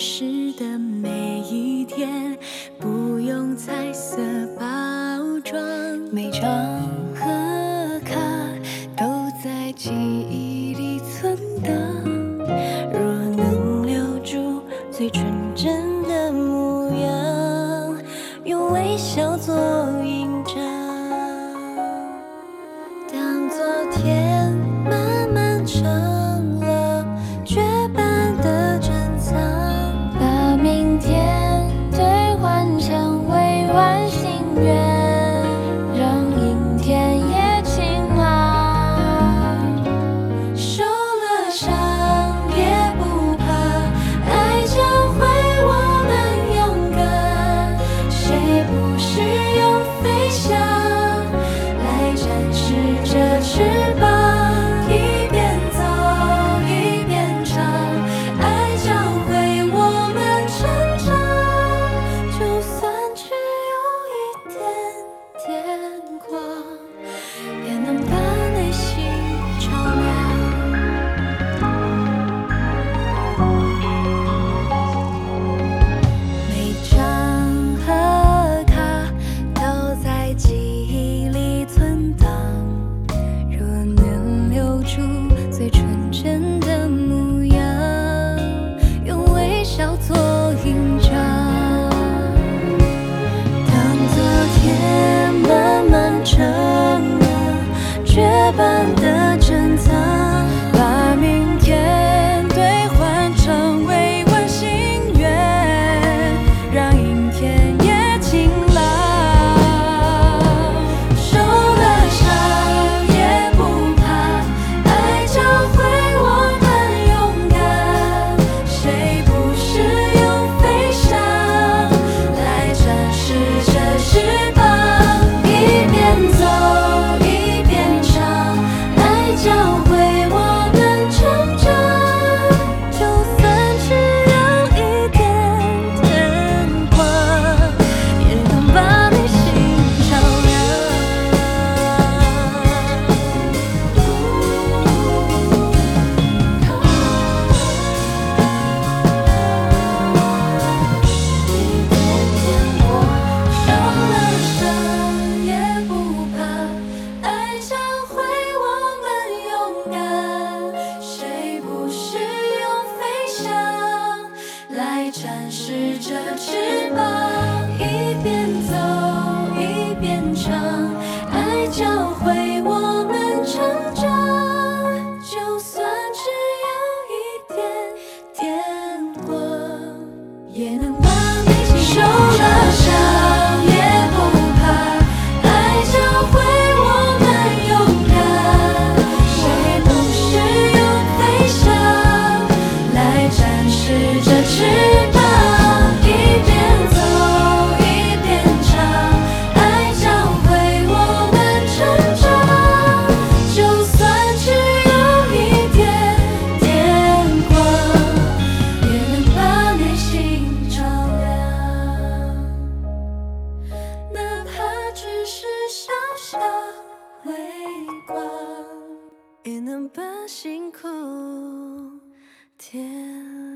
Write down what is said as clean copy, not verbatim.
实的每一天，不用彩色包装，每张贺卡都在记忆里存档。若能留住最纯真的模样，用微笑做印章。当昨天慢慢成了绝版的珍藏，把明天兑换成未完心愿，让阴天也晴朗。受了伤也不怕，爱教会我们勇敢。谁不是用飞翔来展示这翅膀？一边走一边唱，爱教会我们成长。就算只有一点点光，也能把内心照亮。每张贺卡都在记忆里存档，若能留住最纯真的模样，用微笑做印章。当昨天慢慢成了绝版的珍藏，把明天兑换成未完心愿，让阴天也晴朗。受了伤也不怕，爱教会我们勇敢。谁不是用飞翔来展示这翅膀？一边走一边唱，爱教会我们成长。就算只有一点点光，也能把内心照亮。受了伤也不怕，爱教会我们勇敢。谁不是用飞翔来展示这翅膀？一边走一边唱，爱教会我们成长。就算只有一点点光，也能把内心受了伤也不怕，爱教会我们勇敢。谁不是用飞翔来展示这翅膀？一边走一边唱，爱教会我们成长。就算只有一点点光，也能把内心照亮。哪怕只是小小微光，也能把辛苦点亮。